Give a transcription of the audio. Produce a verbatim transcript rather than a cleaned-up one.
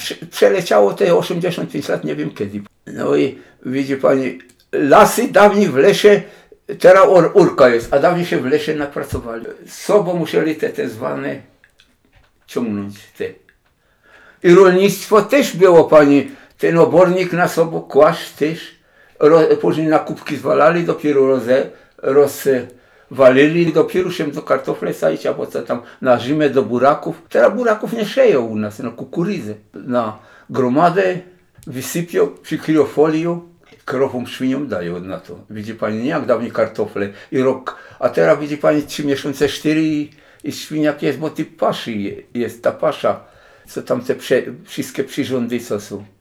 przeleciało te osiemdziesiąt pięć lat, nie wiem kiedy. No i widzi pani, lasy dawniej w lesie, teraz ur, urka jest, a dawniej się w lesie napracowali. Z sobą musieli te, te zwane ciągnąć te. I rolnictwo też było, pani, ten obornik na sobą kłaść też, ro, później na kubki zwalali, dopiero roze, rozwalili, dopiero się do kartofle sadzić, albo co tam, na zimę do buraków. Teraz buraków nie sieją u nas, na kukurydzę. Na gromadę wysypią, przykryją folią, krowom, świniom dają na to. Widzi pani, nie jak dawniej kartofle i rok, a teraz widzi pani trzy miesiące, cztery i, i świniak jest, bo ty paszy jest, ta pasza, co tam te prze, wszystkie przyrządy co są.